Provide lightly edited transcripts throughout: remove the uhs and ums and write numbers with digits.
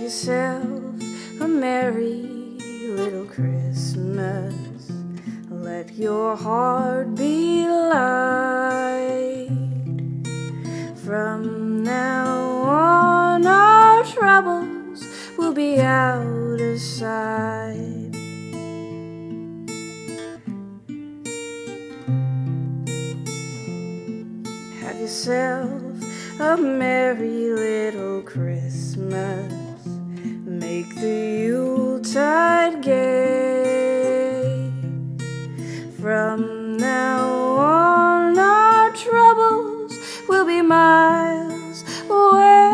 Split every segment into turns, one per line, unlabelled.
yourself a merry little Christmas. Let your heart be light. From now on, our troubles will be out of sight. Have yourself a merry little Christmas. Make the Yuletide gay. From now on, our troubles will be miles away.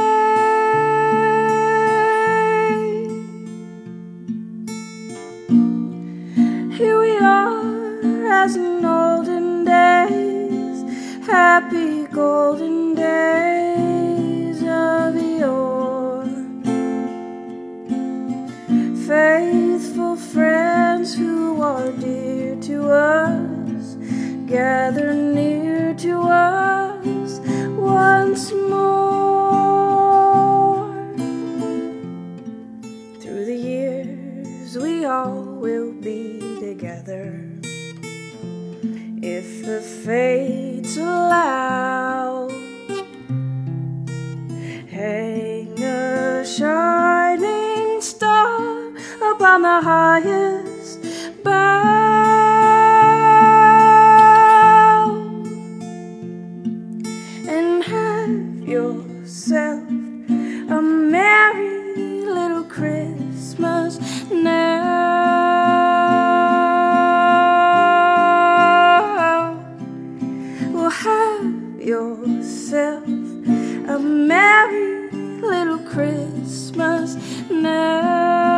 Here we are as in olden days, happy golden days of yore. Faithful friends who are dear to us, gather near to us once more. Through the years we all will be together, if the fates allow. Hang a shining star upon the highest bough, and have yourself a merry little Christmas now. Well, have yourself a merry little Christmas now.